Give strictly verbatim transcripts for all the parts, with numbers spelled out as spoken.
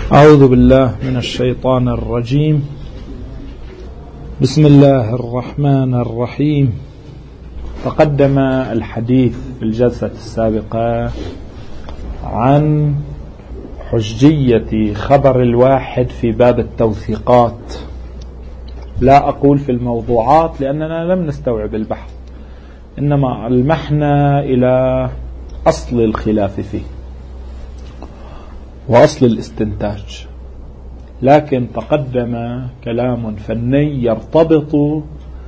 أعوذ بالله من الشيطان الرجيم. بسم الله الرحمن الرحيم. تقدم الحديث في الجلسة السابقة عن حجية خبر الواحد في باب التوثيقات. لا أقول في الموضوعات لأننا لم نستوعب البحث، إنما المحنا إلى أصل الخلاف فيه وأصل الاستنتاج. لكن تقدم كلام فني يرتبط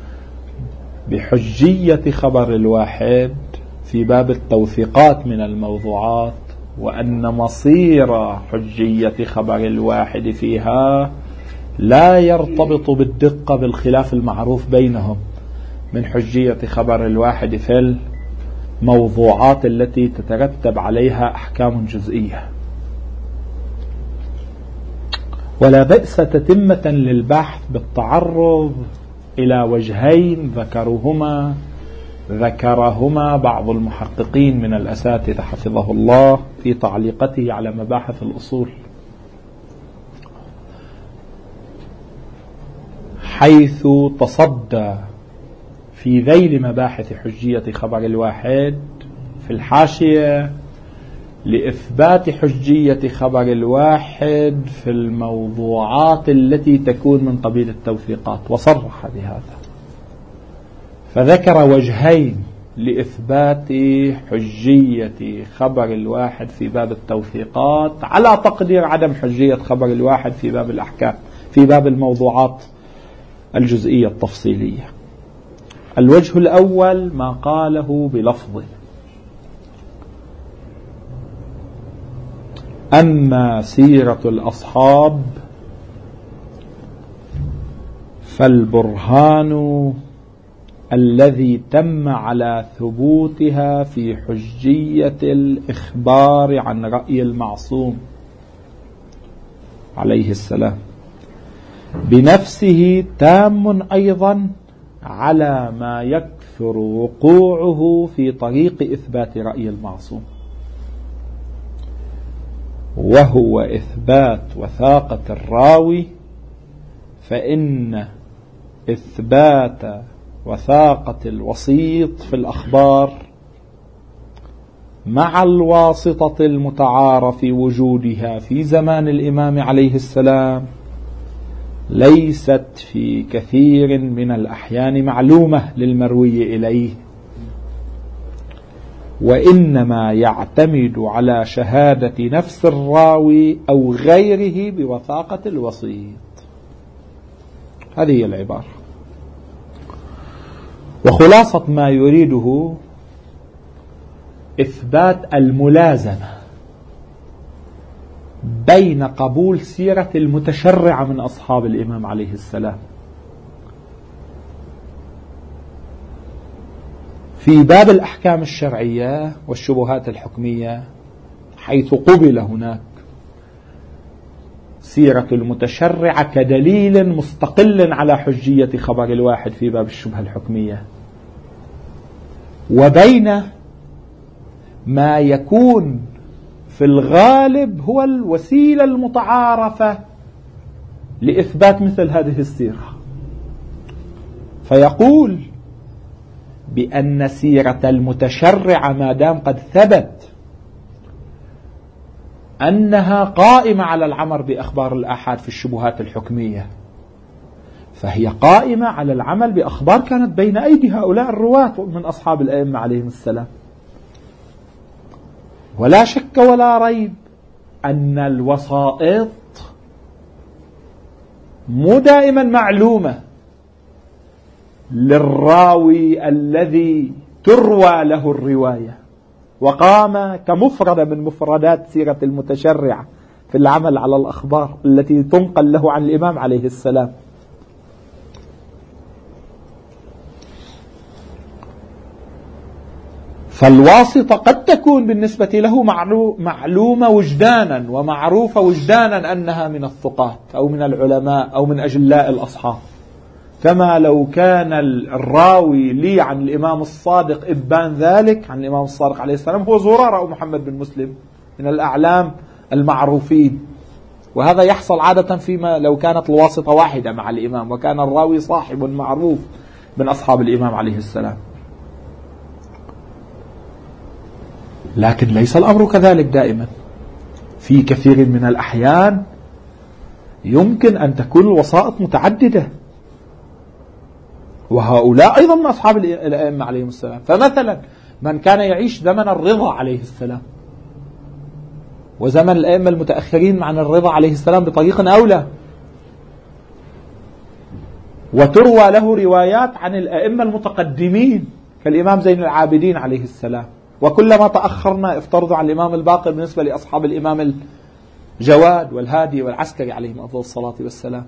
بحجية خبر الواحد في باب التوثيقات من الموضوعات، وأن مصير حجية خبر الواحد فيها لا يرتبط بالدقة بالخلاف المعروف بينهم من حجية خبر الواحد في الموضوعات التي تترتب عليها أحكام جزئية. ولا بأس تتمة للبحث بالتعرض إلى وجهين ذكرهما ذكرهما بعض المحققين من الأساتذة حفظه الله في تعليقته على مباحث الأصول، حيث تصدى في ذيل مباحث حجية خبر الواحد في الحاشية لإثبات حجية خبر الواحد في الموضوعات التي تكون من قبيل التوثيقات، وصرح بهذا، فذكر وجهين لإثبات حجية خبر الواحد في باب التوثيقات على تقدير عدم حجية خبر الواحد في باب الأحكام في باب الموضوعات الجزئية التفصيلية. الوجه الأول ما قاله بلفظه: أما سيرة الأصحاب فالبرهان الذي تم على ثبوتها في حجية الإخبار عن رأي المعصوم عليه السلام بنفسه تام أيضا على ما يكثر وقوعه في طريق إثبات رأي المعصوم، وهو إثبات وثاقة الراوي، فإن إثبات وثاقة الوسيط في الأخبار مع الواسطة المتعارف وجودها في زمان الإمام عليه السلام ليست في كثير من الأحيان معلومة للمروي إليه، وإنما يعتمد على شهادة نفس الراوي أو غيره بوثاقة الوسيط. هذه هي العبارة. وخلاصة ما يريده إثبات الملازمة بين قبول سيرة المتشرع من أصحاب الإمام عليه السلام في باب الأحكام الشرعية والشبهات الحكمية، حيث قبل هناك سيرة المتشرع كدليل مستقل على حجية خبر الواحد في باب الشبهة الحكمية، وبين ما يكون في الغالب هو الوسيلة المتعارفة لإثبات مثل هذه السيرة، فيقول بأن سيرة المتشرع ما دام قد ثبت أنها قائمة على العمل بأخبار الآحاد في الشبهات الحكمية، فهي قائمة على العمل بأخبار كانت بين أيدي هؤلاء الرواة من أصحاب الأئمة عليهم السلام. ولا شك ولا ريب أن الوسائط مو دائما معلومة للراوي الذي تروى له الرواية وقام كمفردة من مفردات سيرة المتشرع في العمل على الأخبار التي تنقل له عن الإمام عليه السلام. فالواسطة قد تكون بالنسبة له معلومة وجدانا ومعروفة وجدانا أنها من الثقات أو من العلماء أو من أجلاء الأصحاب، كما لو كان الراوي لي عن الإمام الصادق إبان ذلك عن الإمام الصادق عليه السلام هو زرارة أو محمد بن مسلم من الأعلام المعروفين وهذا يحصل عادة فيما لو كانت الواسطة واحدة مع الإمام وكان الراوي صاحب معروف من أصحاب الإمام عليه السلام. لكن ليس الأمر كذلك دائما. في كثير من الأحيان يمكن أن تكون الوسائط متعددة، وهؤلاء أيضا من أصحاب الأئمة عليهم السلام. فمثلا من كان يعيش زمن الرضا عليه السلام وزمن الأئمة المتأخرين عن الرضا عليه السلام بطريق أولى، وتروى له روايات عن الأئمة المتقدمين كالإمام زين العابدين عليه السلام، وكلما تأخرنا افترضوا عن الإمام الباقر بالنسبة لأصحاب الإمام الجواد والهادي والعسكري عليهم أفضل الصلاة والسلام.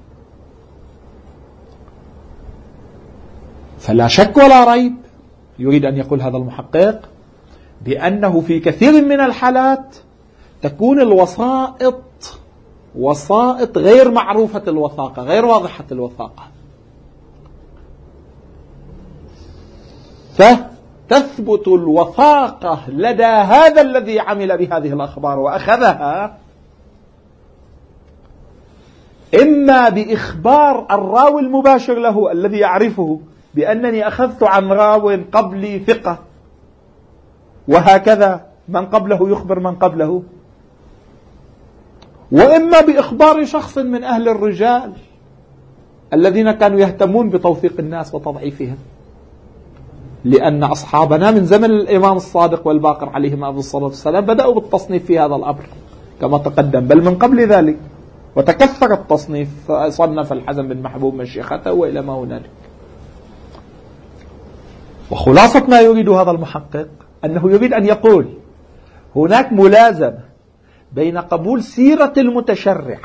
فلا شك ولا ريب يريد أن يقول هذا المحقق بأنه في كثير من الحالات تكون الوسائط وسائط غير معروفة الوثاقة، غير واضحة الوثاقة، فتثبت الوثاقة لدى هذا الذي عمل بهذه الأخبار وأخذها إما بإخبار الراوي المباشر له الذي يعرفه بأنني أخذت عن راو قبلي ثقة، وهكذا من قبله يخبر من قبله، وإما بإخبار شخص من أهل الرجال الذين كانوا يهتمون بتوثيق الناس وتضعيفهم، لأن أصحابنا من زمن الإمام الصادق والباقر عليهم أفضل الصلاة والسلام بدأوا بالتصنيف في هذا الأمر كما تقدم، بل من قبل ذلك، وتكثر التصنيف، صنف الحزن بن محبوب مشيخته وإلى ما هنالك. وخلاصة ما يريد هذا المحقق أنه يريد أن يقول هناك ملازمة بين قبول سيرة المتشرع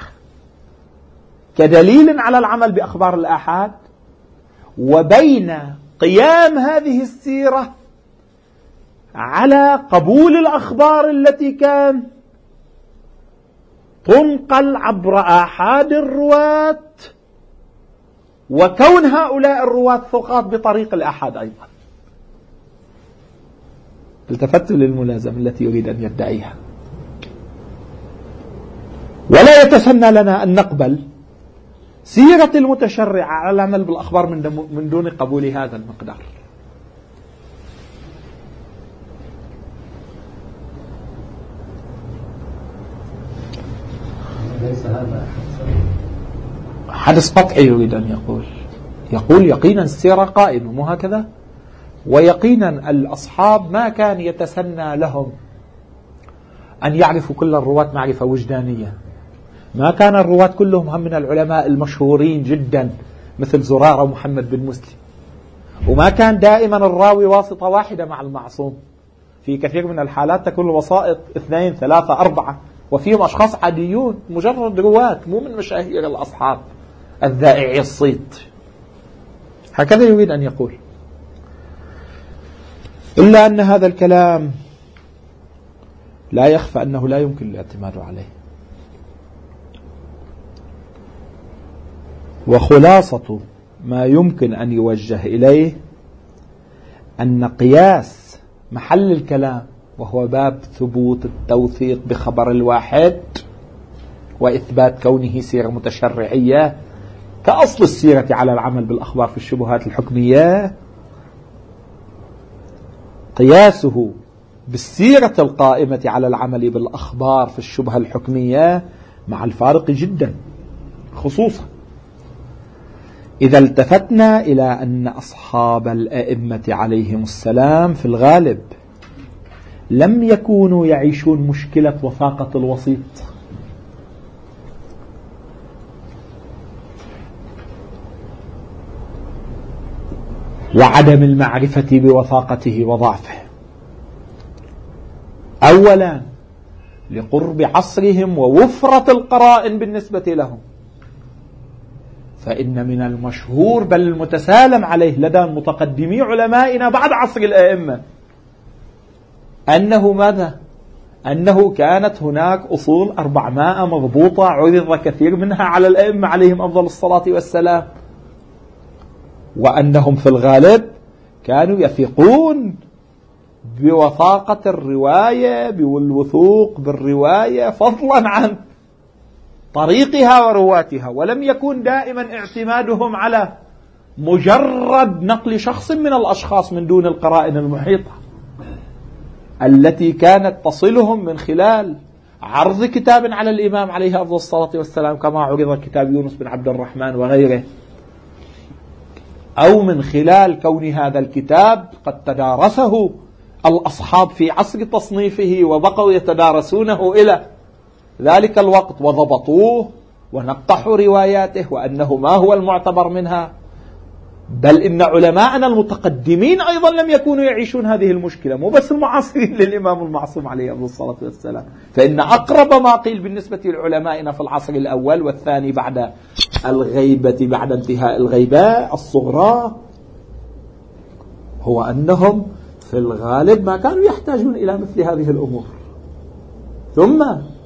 كدليل على العمل بأخبار الآحاد وبين قيام هذه السيرة على قبول الأخبار التي كان تنقل عبر آحاد الرواة وكون هؤلاء الرواة ثقات بطريق الآحاد أيضا. التفتوا للملازمة التي يريد أن يدعيها. ولا يتسنى لنا أن نقبل سيرة المتشرع على العمل بالأخبار من دون قبول هذا المقدار. ليس هذا حدث قطعي يريد أن يقول يقول يقينا السيرة قائمة، مو هكذا؟ ويقينا الأصحاب ما كان يتسنى لهم أن يعرفوا كل الرواة معرفة وجدانية، ما كان الرواة كلهم هم من العلماء المشهورين جدا مثل زرارة ومحمد بن مسلم، وما كان دائما الراوي واسطة واحدة مع المعصوم. في كثير من الحالات تكون الوسائط اثنين ثلاثة أربعة، وفيهم أشخاص عاديون مجرد رواة مو من مشاهير الأصحاب الذائعي الصيت. هكذا يريد أن يقول، إلا أن هذا الكلام لا يخفى أنه لا يمكن الاعتماد عليه. وخلاصة ما يمكن أن يوجه إليه أن قياس محل الكلام وهو باب ثبوت التوثيق بخبر الواحد وإثبات كونه سيرة متشرعية كأصل السيرة على العمل بالأخبار في الشبهات الحكمية، قياسه بالسيرة القائمة على العمل بالأخبار في الشبهة الحكمية مع الفارق جدا، خصوصا إذا التفتنا إلى أن أصحاب الأئمة عليهم السلام في الغالب لم يكونوا يعيشون مشكلة وثاقة الوسيط، وعدم المعرفة بوثاقته وضعفه، أولا لقرب عصرهم ووفرة القرائن بالنسبة لهم. فإن من المشهور بل المتسالم عليه لدى متقدمي علمائنا بعد عصر الأئمة أنه ماذا؟ أنه كانت هناك أصول أربعمائة مضبوطة عرض كثير منها على الأئمة عليهم أفضل الصلاة والسلام، وأنهم في الغالب كانوا يثقون بوثاقة الرواية والوثوق بالرواية فضلا عن طريقها ورواتها، ولم يكن دائما اعتمادهم على مجرد نقل شخص من الأشخاص من دون القرائن المحيطة التي كانت تصلهم من خلال عرض كتاب على الإمام عليه أفضل الصلاة والسلام كما عرض كتاب يونس بن عبد الرحمن وغيره، أو من خلال كون هذا الكتاب قد تدارسه الأصحاب في عصر تصنيفه وبقوا يتدارسونه إلى ذلك الوقت وضبطوه ونقحوا رواياته وأنه ما هو المعتبر منها. بل إن علماءنا المتقدمين أيضا لم يكونوا يعيشون هذه المشكلة، مو بس المعاصرين للإمام المعصوم عليه أفضل الصلاة والسلام. فإن أقرب ما قيل بالنسبة لعلمائنا في العصر الأول والثاني بعد الغيبة بعد انتهاء الغيبة الصغرى هو أنهم في الغالب ما كانوا يحتاجون إلى مثل هذه الأمور. ثم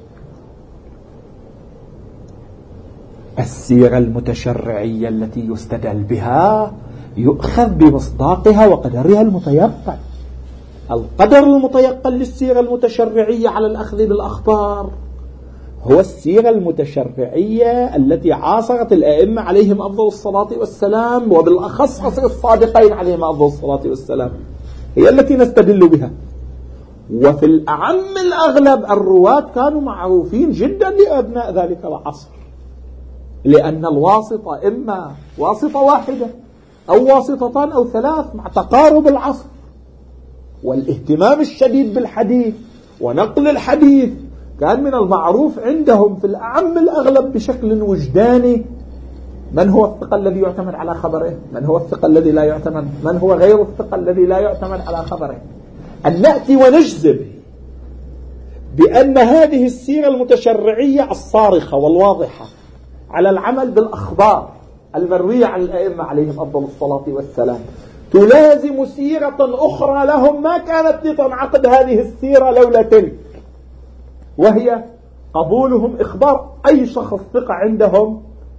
السيرة المتشرعية التي يستدل بها يؤخذ بمصداقها وقدرها المتيقن. القدر المتيقن للسيرة المتشرعية على الأخذ بالأخبار هو السيرة المتشرعية التي عاصرت الأئمة عليهم أفضل الصلاة والسلام، وبالأخص عصر الصادقين عليهم أفضل الصلاة والسلام، هي التي نستدل بها. وفي الأعم الأغلب الرواة كانوا معروفين جدا لأبناء ذلك العصر، لأن الواسطة إما واسطة واحدة أو واسطتان أو ثلاث مع تقارب العصر والاهتمام الشديد بالحديث ونقل الحديث. كان من المعروف عندهم في الأعم الأغلب بشكل وجداني من هو الثقة الذي يعتمد على خبره، من هو الثقة الذي لا يعتمد، من هو غير الثقة الذي لا يعتمد على خبره. أن نأتي ونجزم بأن هذه السيرة المتشرعية الصارخة والواضحة على العمل بالأخبار المروية عن الأئمة عليهم أفضل الصلاة والسلام تلازم سيرة أخرى لهم ما كانت لتنعقد هذه السيرة لولا تلك، وهي قبولهم إخبار أي شخص ثقة عندهم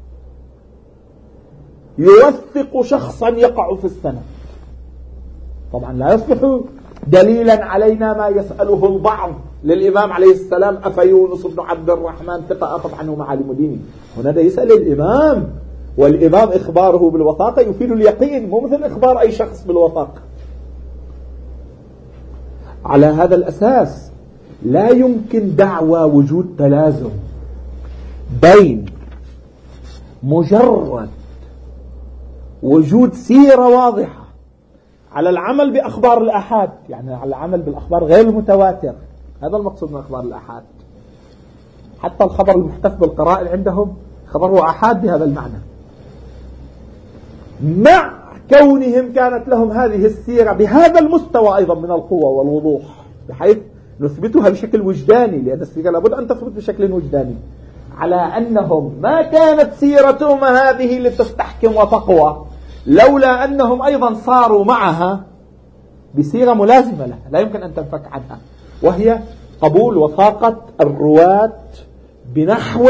يوثق شخصا يقع في السنة. طبعا لا يصبح دليلا علينا ما يسأله البعض للإمام عليه السلام أفيونس بن عبد الرحمن ثقة أخذ عنه معالم ديني. هنا يسأل الإمام، والإمام إخباره بالوثاقة يفيد اليقين، مو مثل إخبار أي شخص بالوثاقة. على هذا الأساس لا يمكن دعوى وجود تلازم بين مجرد وجود سيرة واضحة على العمل بأخبار الأحاد، يعني على العمل بالأخبار غير المتواتر، هذا المقصود من أخبار الأحاد. حتى الخبر المحتف بالقرائن عندهم خبره أحاد بهذا المعنى، مع كونهم كانت لهم هذه السيرة بهذا المستوى أيضا من القوة والوضوح بحيث نثبتها بشكل وجداني، لأن السيرة لابد أن تثبت بشكل وجداني، على أنهم ما كانت سيرتهم هذه لتستحكم وتقوى لولا أنهم أيضا صاروا معها بسيرة ملازمة لها لا يمكن أن تنفك عنها، وهي قبول وثاقة الرواة بنحو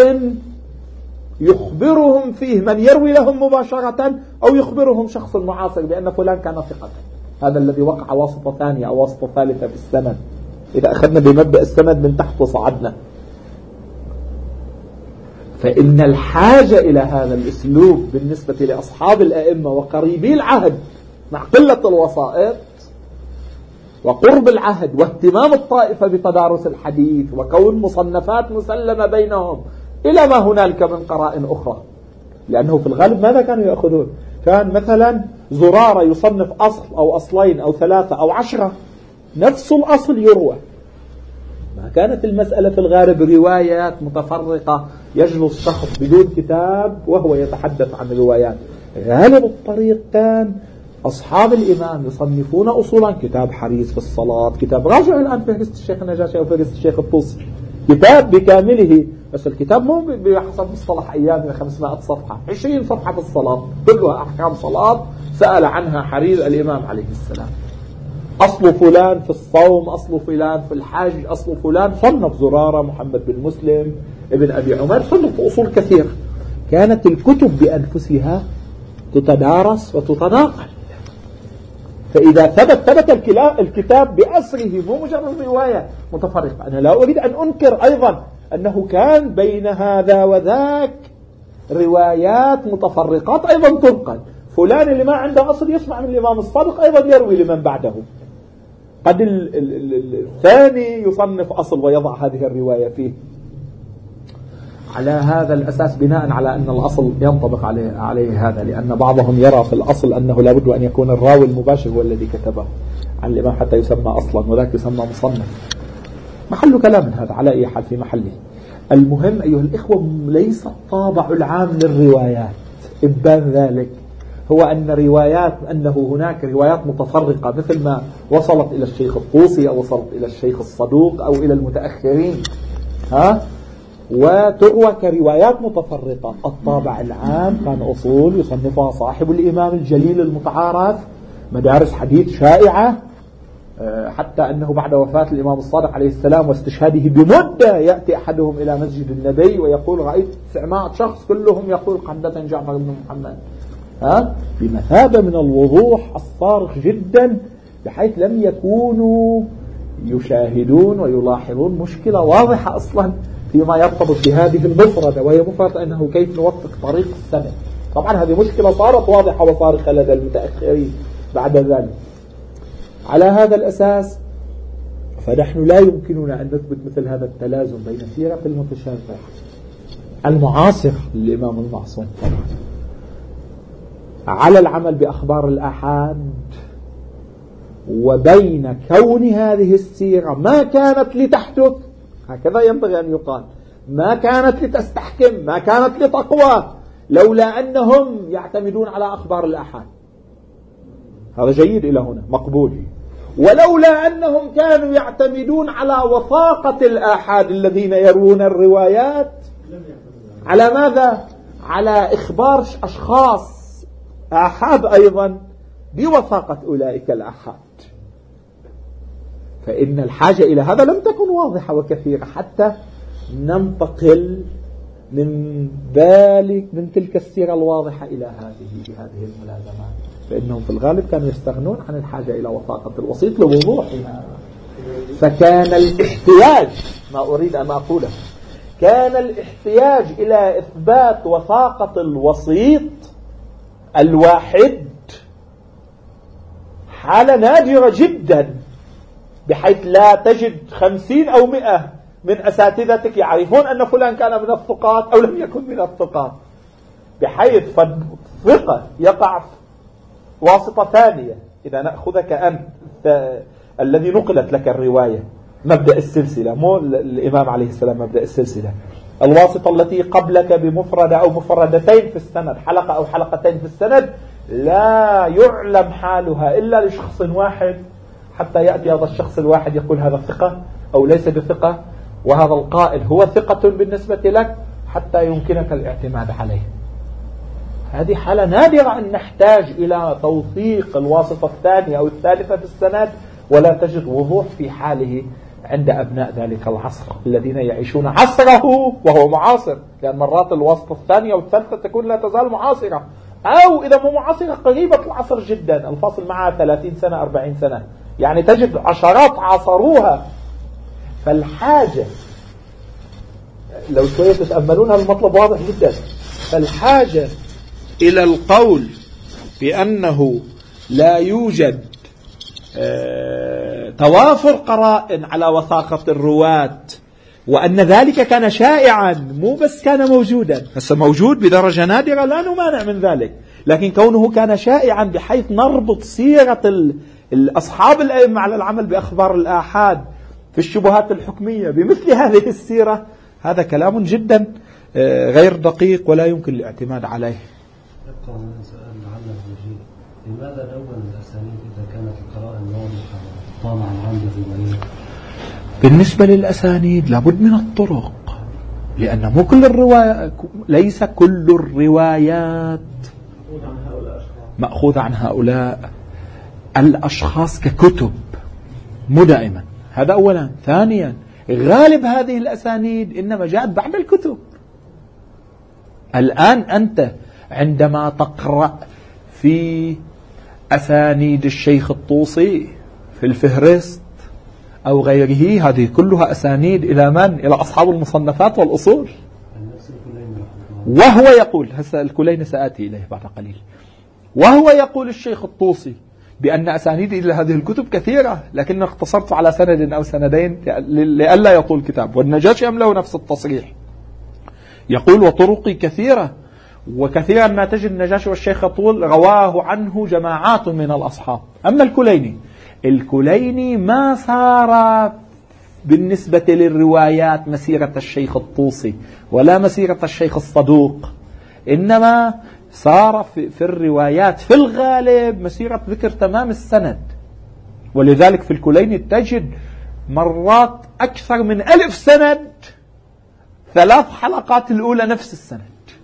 يخبرهم فيه من يروي لهم مباشرة أو يخبرهم شخص معاصر بأن فلان كان ثقة. هذا الذي وقع واسطة ثانية أو واسطة ثالثة في السند، إذا أخذنا بمبدأ السند من تحت وصعدنا. فإن الحاجة إلى هذا الأسلوب بالنسبة لأصحاب الأئمة وقريبي العهد مع قلة الوسائط وقرب العهد واهتمام الطائفة بتدارس الحديث وكون مصنفات مسلمة بينهم إلى ما هنالك من قرائن أخرى. لأنه في الغالب ماذا كانوا يأخذون؟ كان مثلا زرارة يصنف أصل أو أصلين أو ثلاثة أو عشرة، نفس الأصل يروى. ما كانت المسألة في الغالب روايات متفرقة يجلس شخص بدون كتاب وهو يتحدث عن روايات. غالب الطريق كان أصحاب الإمام يصنفون أصولا، كتاب حريص في الصلاة، كتاب راجع الآن فهرست الشيخ النجاشي أو فهرست الشيخ الطوسي، كتاب بكامله، بس الكتاب مو بحسب مصطلح أيامنا خمسمائة صفحة، عشرين صفحة في الصلاة كلها أحكام صلاة سأل عنها حريص الإمام عليه السلام. أصل فلان في الصوم، أصل فلان في الحج، أصل فلان، صنف زرارة محمد بن مسلم ابن أبي عمر، صنف أصول كثيرة. كانت الكتب بأنفسها تتدارس وتتناقل، فإذا ثبت ثبت الكتاب بأسره مو مجرد رواية متفرقة. أنا لا أريد أن أنكر أيضا أنه كان بين هذا وذاك روايات متفرقات أيضا تنقل. فلان اللي ما عنده أصل يسمع من الإمام الصادق أيضا يروي لمن بعده. قد الثاني يصنف أصل ويضع هذه الرواية فيه. على هذا الأساس بناء على أن الأصل ينطبق عليه, عليه هذا، لأن بعضهم يرى في الأصل أنه لابد أن يكون الراوي المباشر هو الذي كتبه عن الإمام حتى يسمى أصلا، وذاك يسمى مصنف. محل كلام هذا على أي حال في محله. المهم أيها الإخوة ليس الطابع العام للروايات إبان ذلك هو أن روايات أنه هناك روايات متفرقة مثل ما وصلت إلى الشيخ الطوسي أو وصلت إلى الشيخ الصدوق أو إلى المتأخرين، ها، وتروى كروايات متفرقة. الطابع العام كان أصول يصنفها صاحب الإمام الجليل المتعارف، مدارس حديث شائعة، حتى أنه بعد وفاة الإمام الصادق عليه السلام واستشهاده بمدة يأتي أحدهم إلى مسجد النبي ويقول رأيت سمعت شخص كلهم يقول حدثنا جعفر بن محمد، ها، بمثابة من الوضوح الصارخ جدا، بحيث لم يكونوا يشاهدون ويلاحظون مشكلة واضحة أصلا فيما يرتبط بهذه المفردة، وهي مفردة أنه كيف نوفق طريق السند. طبعا هذه مشكلة صارت واضحة وصارخة لدى المتأخرين بعد ذلك. على هذا الأساس فنحن لا يمكننا أن نثبت مثل هذا التلازم بين سيرة المتشابه المعاصر للإمام المعصوم على العمل بأخبار الآحاد، وبين كون هذه السيرة ما كانت لتحدث، هكذا ينبغي أن يقال، ما كانت لتستحكم، ما كانت لتقوى، لولا أنهم يعتمدون على أخبار الآحاد. هذا جيد إلى هنا مقبول. ولولا أنهم كانوا يعتمدون على وثاقة الآحاد الذين يروون الروايات على ماذا؟ على إخبار أشخاص آحاد أيضا بوثاقة أولئك الآحاد، فإن الحاجة إلى هذا لم تكن واضحة وكثيرة حتى ننتقل من ذلك من تلك السيرة الواضحة إلى هذه بهذه الملازمات، فإنهم في الغالب كانوا يستغنون عن الحاجة إلى وثاقة الوسيط لوضوحها. فكان الاحتياج، ما أريد أن أقوله، كان الاحتياج إلى إثبات وثاقة الوسيط الواحد حالة نادرة جدا، بحيث لا تجد خمسين أو مئة من أساتذتك يعرفون أن فلان كان من الثقات أو لم يكن من الثقات، بحيث فالثقة يقع واسطة ثانية. إذا نأخذك أنت الذي نقلت لك الرواية، مبدأ السلسلة، مو الإمام عليه السلام مبدأ السلسلة، الواسطة التي قبلك بمفردة أو مفردتين في السند، حلقة أو حلقتين في السند، لا يعلم حالها إلا لشخص واحد، حتى يأتي هذا الشخص الواحد يقول هذا ثقة أو ليس بثقة، وهذا القائل هو ثقة بالنسبة لك، حتى يمكنك الاعتماد عليه. هذه حالة نادرة أن نحتاج إلى توثيق الواسطة الثانية أو الثالثة في السند، ولا تجد وضوح في حاله عند أبناء ذلك العصر الذين يعيشون عصره وهو معاصر، لأن مرات الواسطة الثانية والثالثة تكون لا تزال معاصرة، أو إذا مو معاصرة قريبة العصر جدا، الفاصل معها ثلاثين سنة أربعين سنة، يعني تجد عشرات عاصروها. فالحاجة لو شوية تتأملونها المطلب واضح جدا، فالحاجة إلى القول بأنه لا يوجد اه توافر قرائن على وثاقة الرواة، وأن ذلك كان شائعا، مو بس كان موجودا، هسه موجود بدرجة نادرة لا نمانع من ذلك، لكن كونه كان شائعا بحيث نربط سيرة الأصحاب الأئمة على العمل بأخبار الآحاد في الشبهات الحكمية بمثل هذه السيرة، هذا كلام جدا غير دقيق ولا يمكن الاعتماد عليه. يبقى هنا سؤال لعله يجيب، لماذا دون الأسانيد إذا كانت القراءة واضحة طامعا عند الروايات؟ بالنسبة للأسانيد لابد من الطرق، لأن مو كل الروايات، ليس كل الروايات مأخوذ عن هؤلاء الأشخاص ككتب، مو دائما، هذا أولا. ثانيا غالب هذه الأسانيد إنما جاءت بعد الكتب. الآن أنت عندما تقرأ في أسانيد الشيخ الطوسي في الفهرست أو غيره، هذه كلها أسانيد إلى من؟ إلى أصحاب المصنفات والأصول. وهو يقول، هسه الكليني سآتي إليه بعد قليل، وهو يقول الشيخ الطوسي بأن أسانيد إلى هذه الكتب كثيرة، لكن اختصرت على سند أو سندين لئلا يطول كتاب. والنجاشي أم له نفس التصريح، يقول وطرقي كثيرة، وكثيرا ما تجد النجاشي والشيخ يطول رواه عنه جماعات من الأصحاب. أما الكليني، الكليني ما صار بالنسبة للروايات مسيرة الشيخ الطوسي ولا مسيرة الشيخ الصدوق، إنما صار في, في الروايات في الغالب مسيرة ذكر تمام السند. ولذلك في الكليني تجد مرات أكثر من ألف سند، ثلاث حلقات الأولى نفس السند.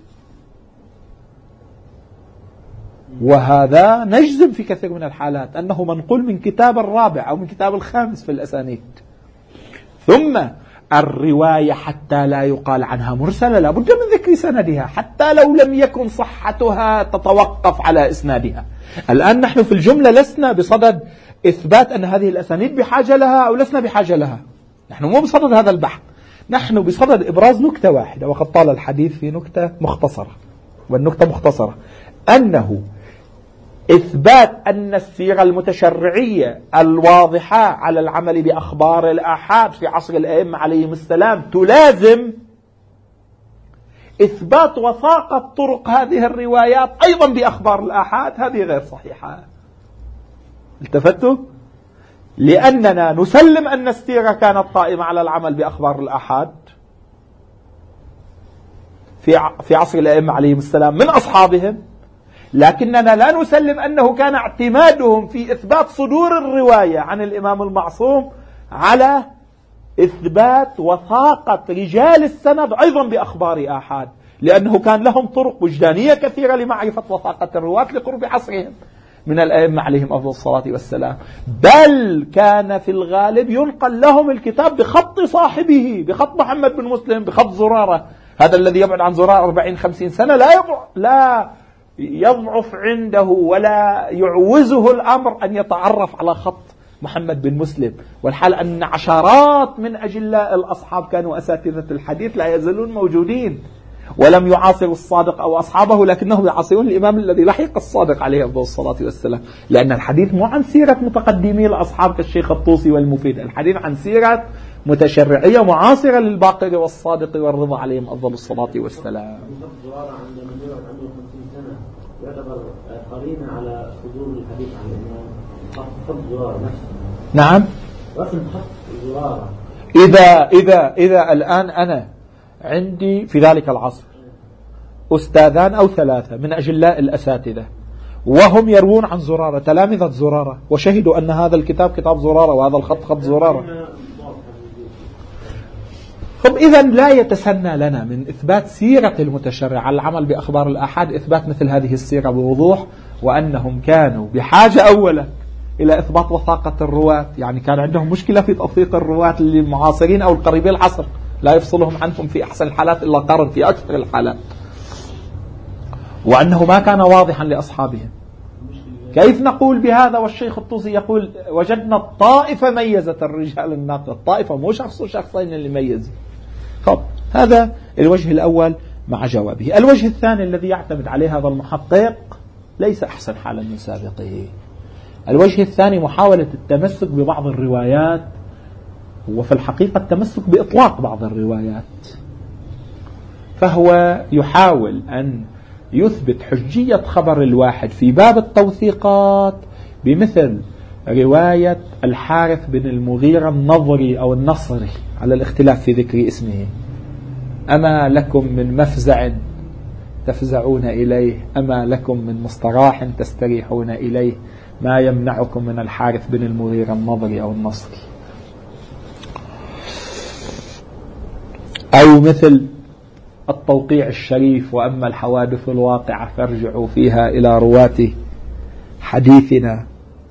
وهذا نجزم في كثير من الحالات أنه منقول من كتاب الرابع أو من كتاب الخامس في الأسانيد. ثم الرواية حتى لا يقال عنها مرسلة لا بد من ذكر سندها، حتى لو لم يكن صحتها تتوقف على إسنادها. الآن نحن في الجملة لسنا بصدد إثبات أن هذه الأسانيد بحاجة لها أو لسنا بحاجة لها، نحن مو بصدد هذا البحث، نحن بصدد إبراز نكتة واحدة، وقد طال الحديث في نكتة مختصرة، والنكتة مختصرة أنه إثبات أن السيرة المتشرعية الواضحة على العمل بأخبار الآحاد في عصر الأئمة عليهم السلام تلازم إثبات وثاقة طرق هذه الروايات أيضا بأخبار الآحاد، هذه غير صحيحة. التفتوا؟ لأننا نسلم أن السيرة كانت قائمة على العمل بأخبار الآحاد في في عصر الأئمة عليهم السلام من أصحابهم، لكننا لا نسلم أنه كان اعتمادهم في إثبات صدور الرواية عن الإمام المعصوم على إثبات وثاقة رجال السند أيضا بأخبار آحاد، لأنه كان لهم طرق وجدانية كثيرة لمعرفة وثاقة الرواة لقرب عصرهم من الأئمة عليهم أفضل الصلاة والسلام، بل كان في الغالب ينقل لهم الكتاب بخط صاحبه، بخط محمد بن مسلم، بخط زرارة، هذا الذي يبعد عن زرارة أربعين خمسين سنة لا يضع لا يضعف عنده ولا يعوزه الأمر أن يتعرف على خط محمد بن مسلم، والحال أن عشرات من أجلاء الأصحاب كانوا أساتذة الحديث لا يزالون موجودين ولم يعاصروا الصادق أو أصحابه، لكنهم يعاصرون الإمام الذي لحق الصادق عليه أفضل الصلاة والسلام، لأن الحديث مو عن سيرة متقدمي الأصحاب كالشيخ الطوسي والمفيد، الحديث عن سيرة متشرعية معاصرة للباقر والصادق والرضا عليهم أفضل الصلاة والسلام. يعتبر قرينة على صدور الحديث عن الإمام خط زرارة نفسه. نعم. رسم خط زرارة. إذا إذا إذا الآن أنا عندي في ذلك العصر أستاذان أو ثلاثة من أجلاء الأساتذة وهم يروون عن زرارة، تلامذة زرارة، وشهدوا أن هذا الكتاب كتاب زرارة وهذا الخط خط زرارة، طب إذا لا يتسنى لنا من إثبات سيرة المتشرع على العمل بأخبار الآحاد إثبات مثل هذه السيرة بوضوح، وأنهم كانوا بحاجة أولا إلى إثبات وثاقة الرواة، يعني كان عندهم مشكلة في توثيق الرواة للمعاصرين أو القريبين العصر، لا يفصلهم عنهم في أحسن الحالات إلا قرن في أكثر الحالات، وأنه ما كان واضحا لأصحابهم. كيف نقول بهذا والشيخ الطوسي يقول وجدنا الطائفة ميزت الرجال الناقد، الطائفة مو شخص وشخصين اللي ميزوا. طب هذا الوجه الأول مع جوابه. الوجه الثاني الذي يعتمد عليه هذا المحقق ليس أحسن حالا من سابقه. الوجه الثاني محاولة التمسك ببعض الروايات، وفي الحقيقة التمسك بإطلاق بعض الروايات، فهو يحاول أن يثبت حجية خبر الواحد في باب التوثيقات بمثل رواية الحارث بن المغيرة النظري أو النصري على الاختلاف في ذكر اسمه: أما لكم من مفزع تفزعون إليه، أما لكم من مستراح تستريحون إليه، ما يمنعكم من الحارث بن المغيرة النظري أو النصري. أو مثل التوقيع الشريف: وأما الحوادث الواقعة فارجعوا فيها إلى رواة حديثنا.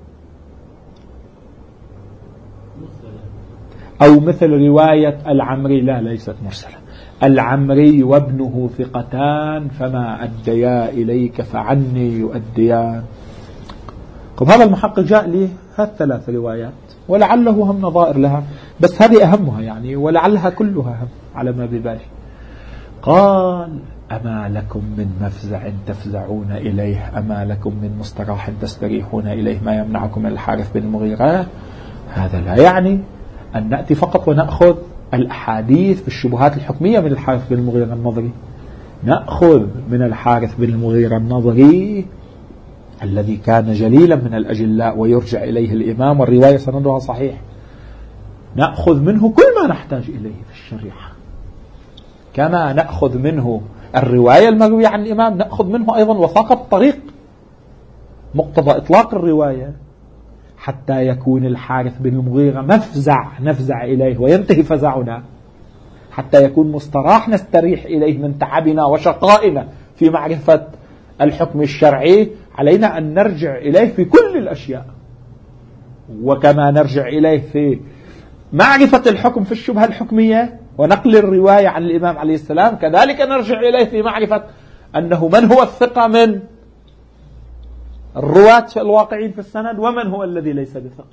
أو مثل رواية العمري، لا ليست مرسلة: العمري وابنه ثقتان فما أديا إليك فعني يؤديان. طب هذا المحقق جاء لي هالثلاث روايات ولعله هم نظائر لها، بس هذه أهمها يعني، ولعلها كلها هم على ما ببالي. قال: أما لكم من مفزع تفزعون إليه، أما لكم من مستراح تستريحون إليه ما يمنعكم من الحارث بن المغيرة؟ هذا لا يعني أن نأتي فقط ونأخذ الأحاديث في الشبهات الحكمية من الحارث بن المغيرة النظري، نأخذ من الحارث بن المغيرة النظري الذي كان جليلا من الأجلاء ويرجع إليه الإمام والرواية سندها صحيح، نأخذ منه كل ما نحتاج إليه في الشريعة، كما نأخذ منه الرواية المروية عن الإمام نأخذ منه أيضا وثاقة الطريق، مقتضى إطلاق الرواية، حتى يكون الحارث بن المغيرة مفزع نفزع إليه وينتهي فزعنا، حتى يكون مستراح نستريح إليه من تعبنا وشقائنا في معرفة الحكم الشرعي. علينا أن نرجع إليه في كل الأشياء، وكما نرجع إليه في معرفة الحكم في الشبهة الحكمية ونقل الرواية عن الإمام عليه السلام، كذلك نرجع إليه في معرفة أنه من هو الثقة من الرواة الواقعين في السند ومن هو الذي ليس بثقة.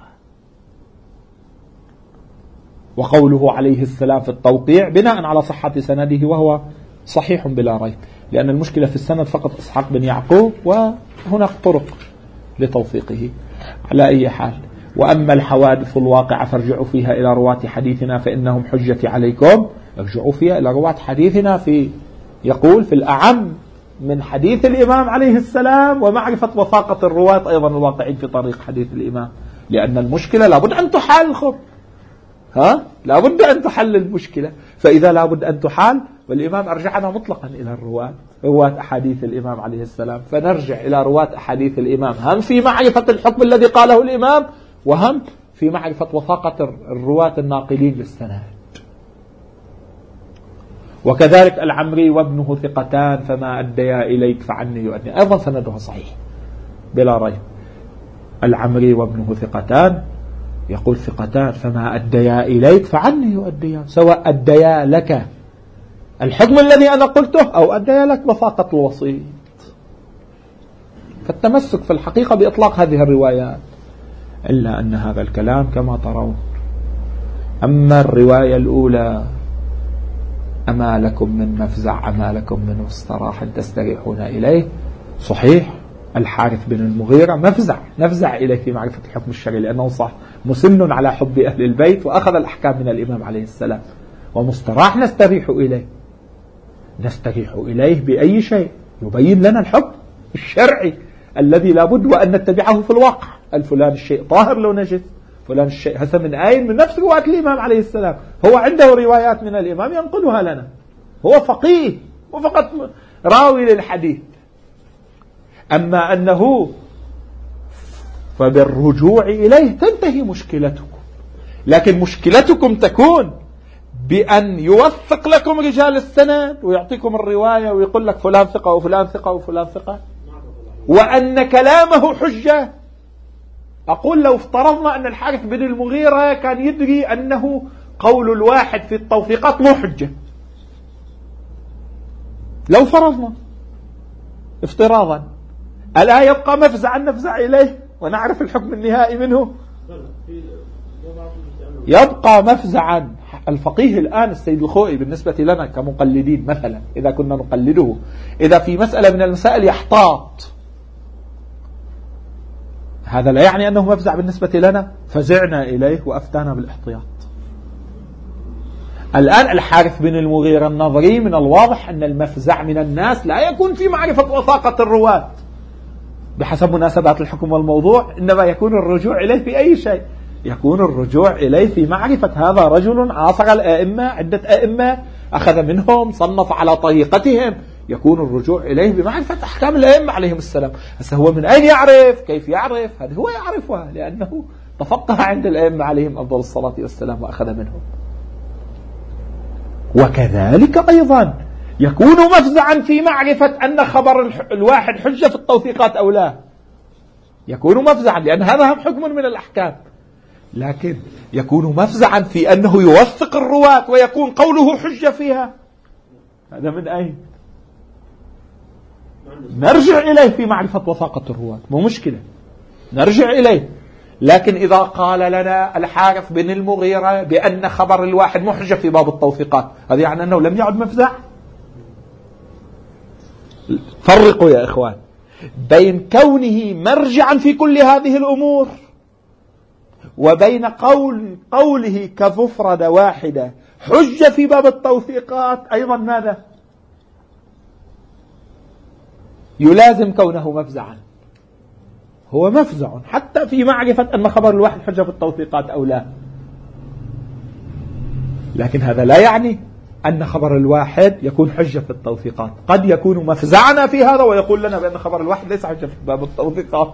وقوله عليه السلام في التوقيع بناء على صحة سنده وهو صحيح بلا ريب، لأن المشكلة في السند فقط إسحاق بن يعقوب وهناك طرق لتوثيقه. على أي حال، وأما الحوادث الواقعة فارجعوا فيها إلى رواة حديثنا فإنهم حجة عليكم، ارجعوا فيها إلى رواة حديثنا في يقول في الأعم من حديث الإمام عليه السلام ومعرفة وثاقة الرواة أيضا الواقعين في طريق حديث الإمام، لأن المشكلة لابد أن تحل. خب ها لابد أن تحل المشكلة، فإذا لابد أن تحل والإمام أرجعنا مطلقا إلى الرواة رواة أحاديث الإمام عليه السلام، فنرجع إلى رواة أحاديث الإمام هم في معرفة الحكم الذي قاله الإمام وهم في معرفة وثاقة الرواة الناقلين للسند. وكذلك العمري وابنه ثقتان فما أديا إليك فعني يؤدي، أيضا سندها صحيح بلا ريب. العمري وابنه ثقتان، يقول ثقتان فما أديا إليك فعني يؤديان، سواء أديا لك الحكم الذي أنا قلته أو أديا لك وثاقة الوسيط. فالتمسك في الحقيقة بإطلاق هذه الروايات، إلا أن هذا الكلام كما ترون. أما الرواية الأولى أما لكم من مفزع أما لكم من مستراح تستريحون إليه، صحيح الحارث بن المغيرة مفزع نفزع إليه في معرفة الحكم الشرعي، لأنه صح مسن على حب أهل البيت وأخذ الأحكام من الإمام عليه السلام. ومستراح نستريح إليه، نستريح إليه بأي شيء يبين لنا الحكم الشرعي الذي لابد وأن نتبعه في الواقع. الفلان الشيء طاهر لو نجس، فلان الشيء هذا من آين من نفس رواية الإمام عليه السلام، هو عنده روايات من الإمام ينقلها لنا، هو فقيه وفقط راوي للحديث. أما أنه فبالرجوع إليه تنتهي مشكلتكم، لكن مشكلتكم تكون بأن يوثق لكم رجال السند ويعطيكم الرواية ويقول لك فلان ثقة وفلان ثقة وفلان ثقة، وأن كلامه حجة. أقول لو افترضنا أن الحارث بن المغيرة كان يدري أنه قول الواحد في التوثيقات مو حجة، لو فرضنا افتراضا، ألا يبقى مفزعا نفزع إليه ونعرف الحكم النهائي منه؟ يبقى مفزعا. الفقيه الآن السيد الخوئي بالنسبة لنا كمقلدين مثلا، إذا كنا نقلده، إذا في مسألة من المسائل يحتاط، هذا لا يعني أنه مفزع بالنسبة لنا، فزعنا إليه وأفتانا بالاحتياط. الآن الحارث بن المغيرة النظري من الواضح أن المفزع من الناس لا يكون في معرفة وثاقة الرواة بحسب مناسبات الحكم والموضوع، إنما يكون الرجوع إليه في أي شيء، يكون الرجوع إليه في معرفة هذا رجل عاصر الأئمة، عدة أئمة أخذ منهم، صنف على طريقتهم، يكون الرجوع إليه بمعرفة أحكام الأئمة عليهم السلام. هسه هو من أين يعرف؟ كيف يعرف؟ هذا هو يعرفها لأنه تفقه عند الأئمة عليهم أفضل الصلاة والسلام وأخذ منهم. وكذلك أيضا يكون مفزعا في معرفة أن خبر الواحد حجة في التوثيقات أو لا، يكون مفزعا لأن هذا هم حكم من الأحكام، لكن يكون مفزعا في أنه يوثق الرواة ويكون قوله حجة فيها. هذا من أين؟ نرجع إليه في معرفة وثاقة الرواة، مو مشكلة، نرجع إليه، لكن إذا قال لنا الحارث بن المغيرة بأن خبر الواحد محجة في باب التوثيقات، هذا يعني أنه لم يعد مفزع. فرقوا يا إخوان بين كونه مرجعا في كل هذه الأمور وبين قول قوله كمفردة واحدة حجة في باب التوثيقات أيضا ماذا؟ يلازم كونه مفزعا. هو مفزع حتى في معرفة أن خبر الواحد حجة في التوثيقات أو لا، لكن هذا لا يعني أن خبر الواحد يكون حجة في التوثيقات. قد يكون مفزعنا في هذا ويقول لنا بأن خبر الواحد ليس حجة في باب التوثيقات،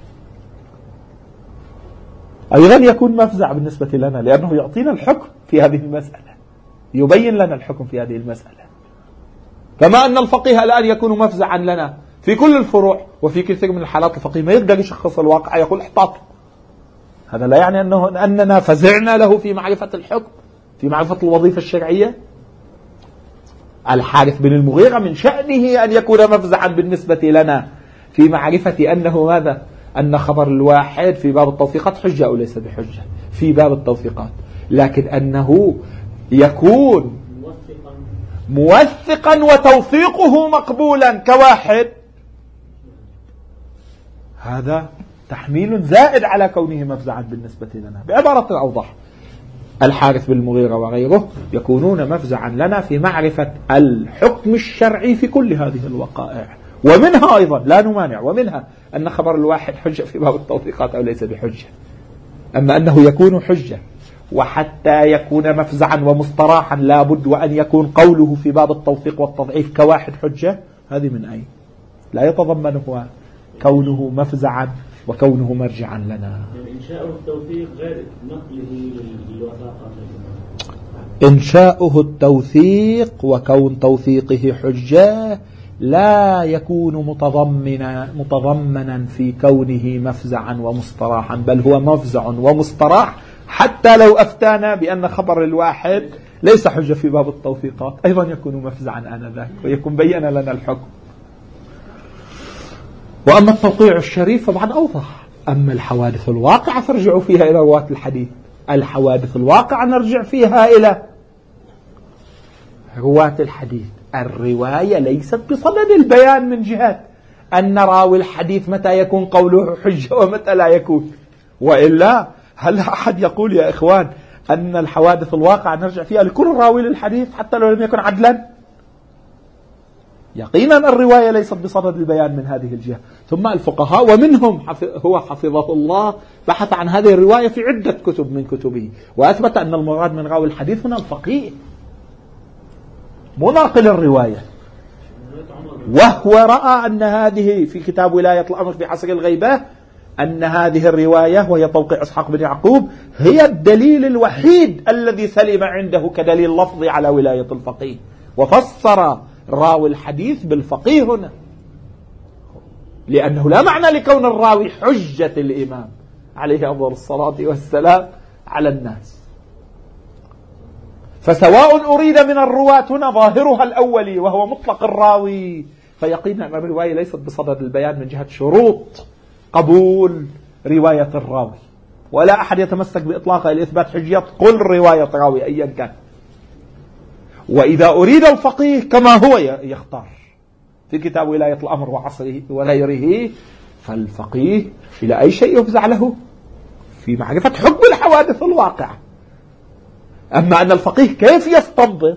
أيضا يكون مفزع بالنسبة لنا لأنه يعطينا الحكم في هذه المسألة، يبين لنا الحكم في هذه المسألة. كما أن الفقيه الآن يكون مفزعا لنا في كل الفروع، وفي كثير من الحالات الفقيه ما يقدر يشخص الواقع، يقول احتاط. هذا لا يعني أنه أننا فزعنا له في معرفة الحكم، في معرفة الوظيفة الشرعية. الحارث بن المغيرة من شأنه أن يكون مفزعا بالنسبة لنا في معرفة أنه ماذا؟ أن خبر الواحد في باب التوثيقات حجة أو ليس بحجة في باب التوثيقات، لكن أنه يكون موثقا وتوثيقه مقبولا كواحد، هذا تحميل زائد على كونه مفزعا بالنسبة لنا. بعبارة أوضح، الحارث بن المغيرة وغيره يكونون مفزعا لنا في معرفة الحكم الشرعي في كل هذه الوقائع، ومنها أيضا لا نمانع ومنها أن خبر الواحد حجة في باب التوثيقات أو ليس بحجة. أما أنه يكون حجة وحتى يكون مفزعا ومستراحا لابد وأن يكون قوله في باب التوثيق والتضعيف كواحد حجة، هذه من أين؟ لا يتضمنه كونه مفزعا وكونه مرجعا لنا. يعني إنشاؤه التوثيق غير نقله للوثاقة. إنشاؤه التوثيق وكون توثيقه حجة لا يكون متضمنا متضمنا في كونه مفزعا ومستراحا، بل هو مفزع ومستراح حتى لو أفتانا بأن خبر الواحد ليس حجة في باب التوثيقات أيضا يكون مفزعا آنذاك ويكون بين لنا الحكم. وأما التوقيع الشريف فبعد أوضح. أما الحوادث الواقعة فارجعوا فيها إلى رواة الحديث. الحوادث الواقعة نرجع فيها إلى رواة الحديث. الرواية ليست بصدد البيان من جهة أن راوي الحديث متى يكون قوله حجة ومتى لا يكون، وإلا هل أحد يقول يا إخوان أن الحوادث الواقعة نرجع فيها لكل راوي للحديث حتى لو لم يكن عدلا؟ يقينا الرواية ليست بصدد البيان من هذه الجهة. ثم الفقهاء ومنهم هو حفظه الله بحث عن هذه الرواية في عدة كتب من كتبه، وأثبت أن المراد من راوي الحديث هنا الفقيه مناقل الرواية، وهو رأى أن هذه في كتاب ولاية الأمر في عصر الغيبة أن هذه الرواية وهي توقيع إسحاق بن يعقوب هي الدليل الوحيد الذي سلم عنده كدليل لفظي على ولاية الفقيه، وفسر راوي الحديث بالفقيه هنا، لأنه لا معنى لكون الراوي حجة الإمام عليه أفضل الصلاة والسلام على الناس. فسواء أريد من الرواة هنا ظاهرها الأولي وهو مطلق الراوي، فيقينا أن الرواية ليست بصدد البيان من جهة شروط قبول رواية الراوي، ولا أحد يتمسك بإطلاقها لإثبات حجية قل رواية راوي أيا كان. وإذا أريد الفقيه كما هو يختار في كتاب ولاية الأمر وعصره وغيره، فالفقيه إلى أي شيء يفزع له في معرفة حكم الحوادث الواقعة. أما أن الفقيه كيف يستنبط،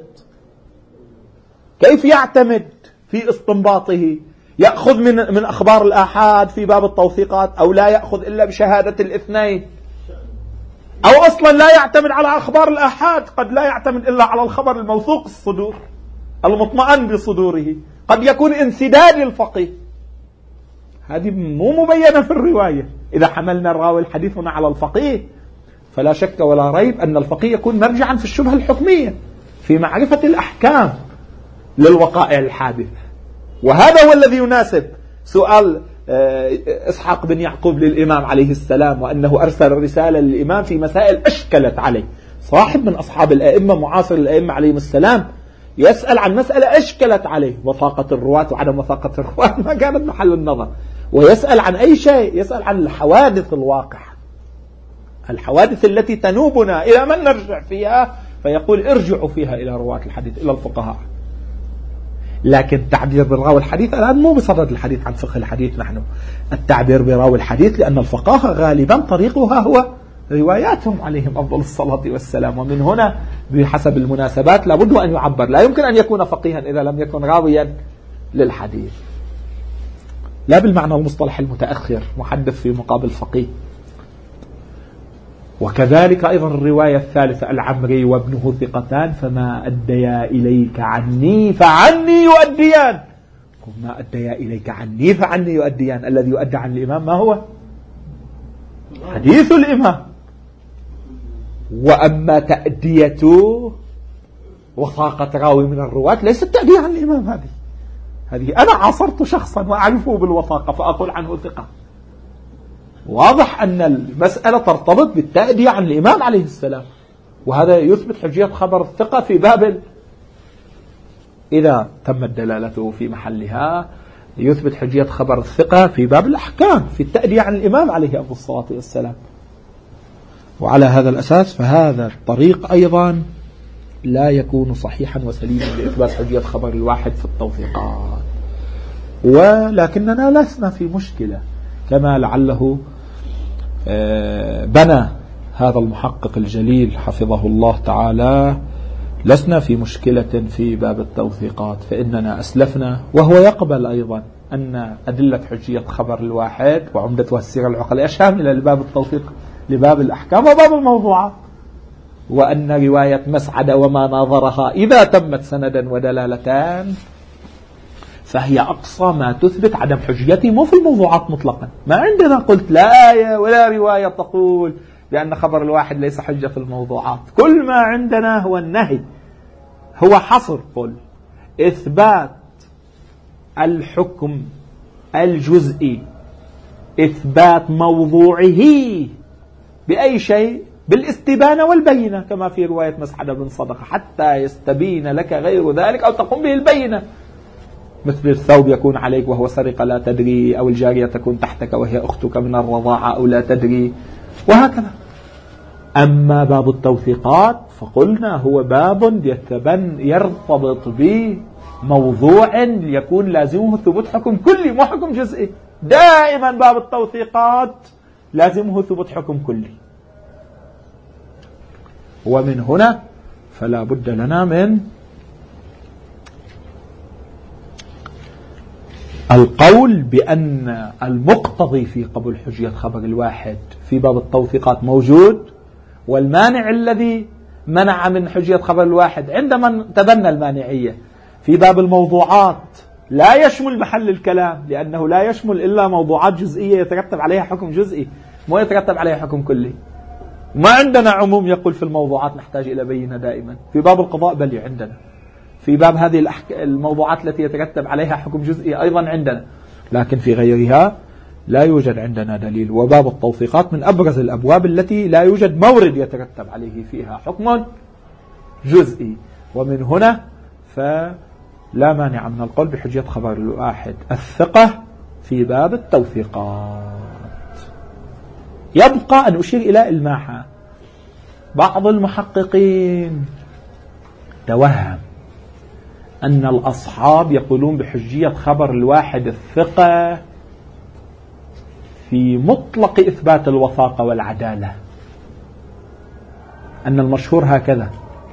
كيف يعتمد في استنباطه، يأخذ من من أخبار الآحاد في باب التوثيقات أو لا يأخذ إلا بشهادة الاثنين، أو أصلا لا يعتمد على أخبار الآحاد، قد لا يعتمد إلا على الخبر الموثوق الصدور المطمئن بصدوره، قد يكون انسداد الفقيه. هذه مو مبينة في الرواية. إذا حملنا الراوي الحديث هنا على الفقيه فلا شك ولا ريب أن الفقيه يكون مرجعا في الشبهة الحكمية في معرفة الأحكام للوقائع الحادثة. وهذا هو الذي يناسب سؤال إسحاق بن يعقوب للإمام عليه السلام، وأنه أرسل الرسالة للإمام في مسائل أشكلت عليه. صاحب من أصحاب الأئمة معاصر الأئمة عليهم السلام يسأل عن مسألة أشكلت عليه، وثاقة الرواة وعدم وثاقة الرواة ما كانت محل النظر، ويسأل عن أي شيء، يسأل عن الحوادث الواقعة الحوادث التي تنوبنا إلى من نرجع فيها، فيقول ارجعوا فيها إلى رواة الحديث، إلى الفقهاء. لكن تعبير بالراوي الحديث الآن مو بصدد الحديث عن فقه الحديث، نحن التعبير براوي الحديث لأن الفقهاء غالبا طريقها هو رواياتهم عليهم أفضل الصلاة والسلام، ومن هنا بحسب المناسبات لابد أن يعبر. لا يمكن أن يكون فقيها إذا لم يكن راويا للحديث، لا بالمعنى المصطلح المتأخر محدث في مقابل فقيه. وكذلك أيضا الرواية الثالثة العمري وابنه ثقتان فما أديا إليك عني فعني يؤديان. ما أديا إليك عني فعني يؤديان، الذي يؤدى عن الإمام ما هو؟ حديث الإمام. وأما تأدية وثاقة راوي من الرواة ليست تأدية عن الإمام، هذه هذه أنا عاصرت شخصا وأعرفه بالوثاقة فأقول عنه ثقة. واضح أن المسألة ترتبط بالتأدية عن الإمام عليه السلام، وهذا يثبت حجية خبر الثقة في باب إذا تمت دلالته في محلها، يثبت حجية خبر الثقة في باب الأحكام في التأدية عن الإمام عليه أفضل الصلاة والسلام. وعلى هذا الأساس فهذا الطريق أيضا لا يكون صحيحا وسليما لإثبات حجية خبر الواحد في التوثيقات. ولكننا لسنا في مشكلة كما لعله بنى هذا المحقق الجليل حفظه الله تعالى، لسنا في مشكلة في باب التوثيقات، فإننا أسلفنا وهو يقبل أيضا أن أدلة حجية خبر الواحد وعمدتها السيرة العقلية شاملة لباب التوثيق لباب الأحكام وباب الموضوعات، وأن رواية مسعد وما ناظرها إذا تمت سندا ودلالتان فهي أقصى ما تثبت عدم حجيته، مو في الموضوعات مطلقا. ما عندنا قلت لا آية ولا رواية تقول بأن خبر الواحد ليس حجة في الموضوعات، كل ما عندنا هو النهي، هو حصر قل إثبات الحكم الجزئي، إثبات موضوعه بأي شيء؟ بالاستبانة والبينة، كما في رواية مسعد بن صدقة حتى يستبين لك غير ذلك أو تقوم به البينة، مثل الثوب يكون عليك وهو سرقة لا تدري، أو الجارية تكون تحتك وهي أختك من الرضاعة أو لا تدري، وهكذا. أما باب التوثيقات فقلنا هو باب يتبن يرتبط بموضوع يكون لازمه ثبوت حكم كلي مو حكم جزئي. دائما باب التوثيقات لازمه ثبوت حكم كلي، ومن هنا فلا بد لنا من القول بأن المقتضي في قبول حجية خبر الواحد في باب التوثيقات موجود، والمانع الذي منع من حجية خبر الواحد عندما تبنى المانعية في باب الموضوعات لا يشمل محل الكلام، لأنه لا يشمل إلا موضوعات جزئية يترتب عليها حكم جزئي مو يترتب عليها حكم كلي. ما عندنا عموم يقول في الموضوعات نحتاج إلى بينة دائما. في باب القضاء بل عندنا، في باب هذه الأحك... الموضوعات التي يترتب عليها حكم جزئي أيضا عندنا، لكن في غيرها لا يوجد عندنا دليل. وباب التوثيقات من أبرز الأبواب التي لا يوجد مورد يترتب عليه فيها حكم جزئي، ومن هنا فلا مانع من القول بحجية خبر الواحد الثقة في باب التوثيقات. يبقى أن أشير إلى إلماحة. بعض المحققين توهم أن الأصحاب يقولون بحجية خبر الواحد الثقة في مطلق إثبات الوثاقة والعدالة، أن المشهور هكذا،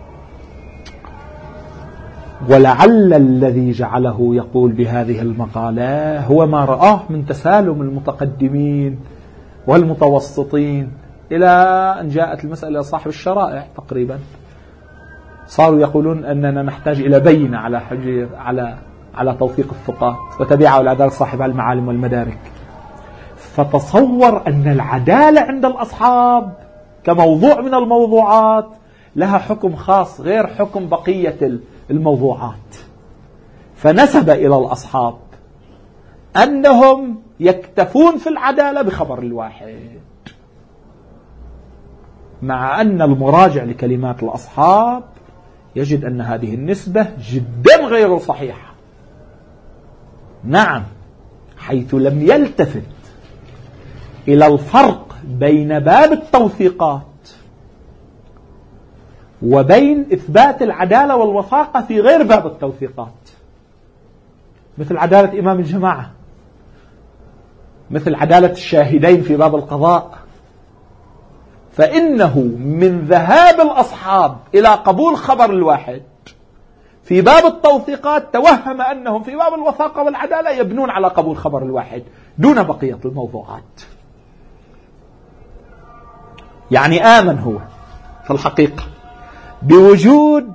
ولعل الذي جعله يقول بهذه المقالة هو ما رآه من تسالم المتقدمين والمتوسطين إلى أن جاءت المسألة صاحب الشرائع تقريبا، صاروا يقولون أننا نحتاج إلى بينة على حجية على على توثيق الثقات، وتبعه العدالة صاحب المعالم والمدارك. فتصور أن العدالة عند الأصحاب كموضوع من الموضوعات لها حكم خاص غير حكم بقية الموضوعات، فنسب إلى الأصحاب أنهم يكتفون في العدالة بخبر الواحد، مع أن المراجع لكلمات الأصحاب يجد أن هذه النسبة جدا غير إلى الفرق بين باب التوثيقات وبين إثبات العدالة والوثاقة في غير باب التوثيقات، مثل عدالة إمام الجماعة، مثل عدالة الشاهدين في باب القضاء، فإنه من ذهاب الأصحاب إلى قبول خبر الواحد في باب التوثيقات توهم أنهم في باب الوثاقة والعدالة يبنون على قبول خبر الواحد دون بقية الموضوعات. يعني آمن هو في الحقيقة بوجود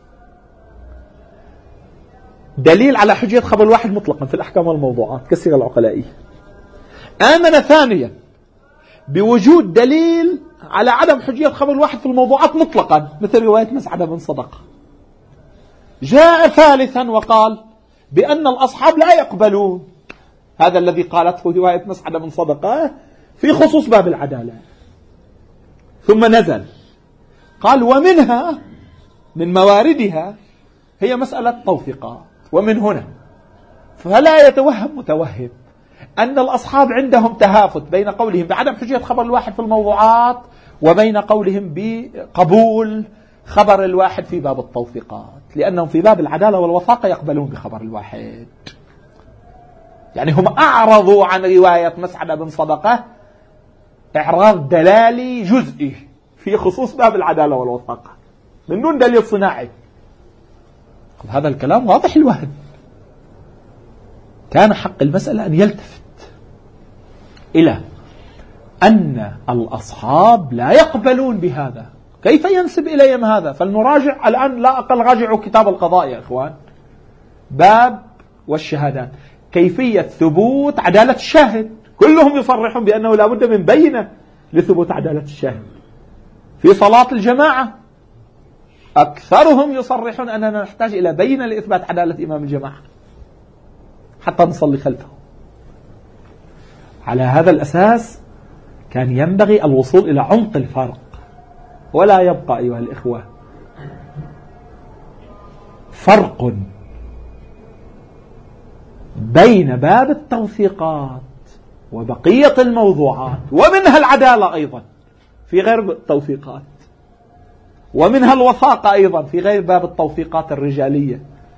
دليل على حجية خبر الواحد مطلقا في الأحكام والموضوعات كالصيغة العقلائية. آمن ثانيا بوجود دليل على عدم حجية خبر الواحد في الموضوعات مطلقا مثل رواية مسعدة بن صدقة. جاء ثالثا وقال بأن الأصحاب لا يقبلون هذا الذي قالته رواية مسعدة بن صدقة في خصوص باب العدالة. ثم نزل قال ومنها من مواردها هي مسألة توثيقات. ومن هنا فلا يتوهم متوهم أن الأصحاب عندهم تهافت بين قولهم بعدم حجية خبر الواحد في الموضوعات وبين قولهم بقبول خبر الواحد في باب التوثيقات، لأنهم في باب العدالة والوثاقة يقبلون بخبر الواحد. يعني هم أعرضوا عن رواية مسعدة بن صدقة إعراض دلالي جزئي في خصوص باب العدالة والوثاقة من دون دليل صناعي. هذا الكلام واضح الوهن. كان حق المسألة أن يلتفت إلى أن الأصحاب لا يقبلون بهذا، كيف ينسب إليهم هذا؟ فلنراجع الآن، لا أقل راجعوا كتاب القضاء يا إخوان، باب والشهادات، كيفية ثبوت عدالة الشاهد. كلهم يصرحون بأنه لا بد من بينة لثبوت عدالة الشاهد. في صلاة الجماعة أكثرهم يصرحون أننا نحتاج إلى بينة لإثبات عدالة إمام الجماعة حتى نصلي خلفه. على هذا الأساس كان ينبغي الوصول إلى عمق الفرق، ولا يبقى أيها الإخوة فرق بين باب التوثيقات وبقية الموضوعات، ومنها العدالة أيضا في غير التوثيقات، ومنها الوثاقة أيضا في غير باب التوثيقات الرجالية،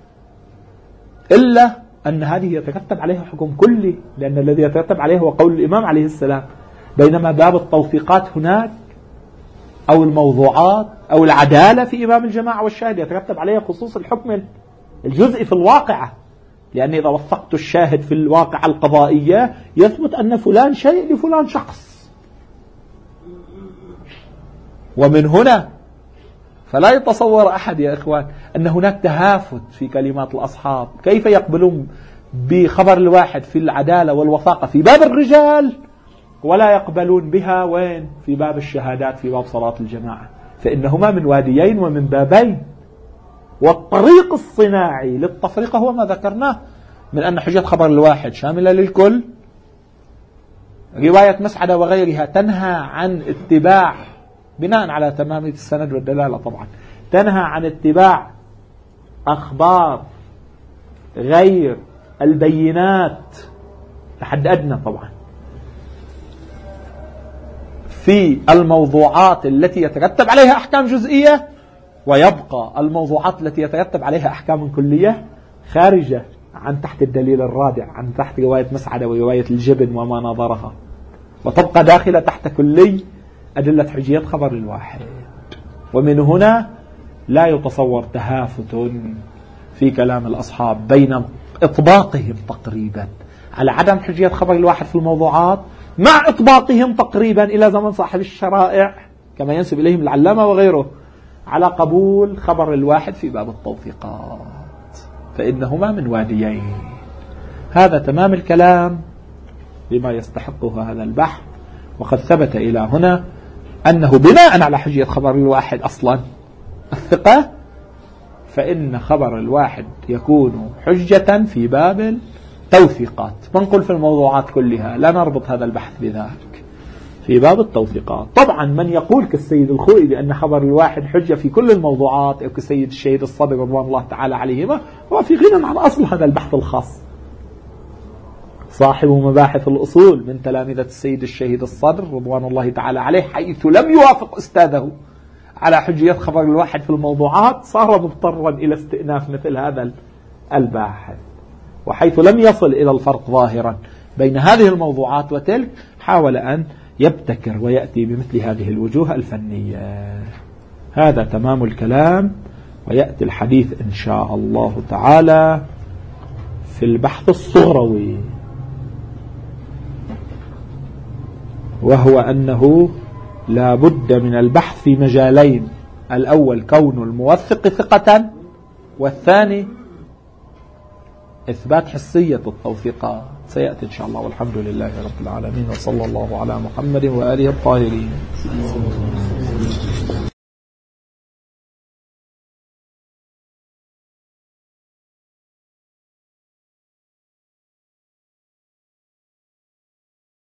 إلا أن هذه يترتب عليها حكم كلي، لأن الذي يترتب عليه هو قول الإمام عليه السلام، بينما باب التوثيقات هناك أو الموضوعات أو العدالة في إمام الجماعة والشاهد يترتب عليها خصوص الحكم الجزئي في الواقعة، لأن إذا وثقت الشاهد في الواقعة القضائية يثبت أن فلان شيء لفلان شخص. ومن هنا فلا يتصور أحد يا إخوان أن هناك تهافت في كلمات الأصحاب، كيف يقبلون بخبر الواحد في العدالة والوثاقة في باب الرجال ولا يقبلون بها وين في باب الشهادات في باب صلاة الجماعة؟ فإنهما من واديين ومن بابين، والطريق الصناعي للتفرقة هو ما ذكرناه من أن حجة خبر الواحد شاملة للكل. رواية مسعدة وغيرها تنهى عن اتباع بناء على تمامية السند والدلالة، طبعا تنهى عن اتباع أخبار غير البينات لحد أدنى طبعا في الموضوعات التي يترتب عليها أحكام جزئية، ويبقى الموضوعات التي يترتب عليها أحكام كلية خارجة عن تحت الدليل الرادع، عن تحت رواية مسعدة ورواية الجبن وما ناظرها، وتبقى داخلة تحت كلي أدلة حجية خبر الواحد. ومن هنا لا يتصور تهافت في كلام الأصحاب بين إطباقهم تقريبا على عدم حجية خبر الواحد في الموضوعات مع إطباقهم تقريبا إلى زمن صاحب الشرائع كما ينسب إليهم العلامة وغيره على قبول خبر الواحد في باب التوثيقات، فإنهما من واديين. هذا تمام الكلام بما يستحقه هذا البحث. وقد ثبت إلى هنا أنه بناء على حجية خبر الواحد أصلا الثقة، فإن خبر الواحد يكون حجة في باب التوثيقات. منقل في الموضوعات كلها لا نربط هذا البحث بذلك، في باب التوثيقات. طبعا من يقول كالسيد الخوئي بأن خبر الواحد حجة في كل الموضوعات أو كالسيد الشهيد الصدر رضوان الله تعالى عليهما هو في غنى عن أصل هذا البحث الخاص. صاحب مباحث الأصول من تلامذة السيد الشهيد الصدر رضوان الله تعالى عليه، حيث لم يوافق أستاذه على حجية خبر الواحد في الموضوعات صار مضطرا إلى استئناف مثل هذا الباحث، وحيث لم يصل إلى الفرق ظاهرا بين هذه الموضوعات وتلك حاول أن يبتكر ويأتي بمثل هذه الوجوه الفنية. هذا تمام الكلام، ويأتي الحديث إن شاء الله تعالى في البحث الصغروي، وهو أنه لا بد من البحث في مجالين: الأول كون الموثق ثقة، والثاني إثبات حسية التوثيقات. سيأتي إن شاء الله، والحمد لله رب العالمين، وصلى الله على محمد وآله الطاهرين.